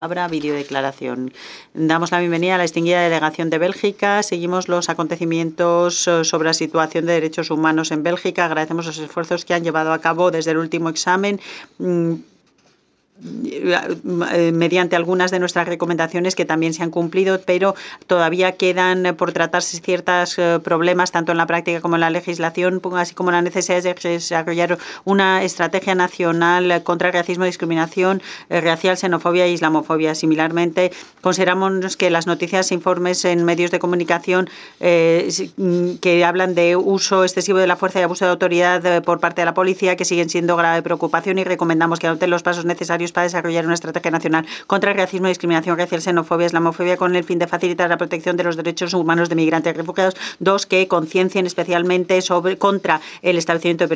Habrá videodeclaración. Damos la bienvenida a la distinguida delegación de Bélgica. Seguimos los acontecimientos sobre la situación de derechos humanos en Bélgica. Agradecemos los esfuerzos que han llevado a cabo desde el último examen mediante algunas de nuestras recomendaciones que también se han cumplido, pero todavía quedan por tratarse ciertos problemas tanto en la práctica como en la legislación, así como la necesidad de desarrollar una estrategia nacional contra el racismo, discriminación racial, xenofobia e islamofobia. Similarmente, consideramos que las noticias e informes en medios de comunicación que hablan de uso excesivo de la fuerza y abuso de autoridad por parte de la policía, que siguen siendo grave preocupación, y recomendamos que adopten los pasos necesarios para desarrollar una estrategia nacional contra el racismo, discriminación racial, xenofobia, islamofobia, con el fin de facilitar la protección de los derechos humanos de migrantes y refugiados. 2. Que conciencien especialmente contra el establecimiento de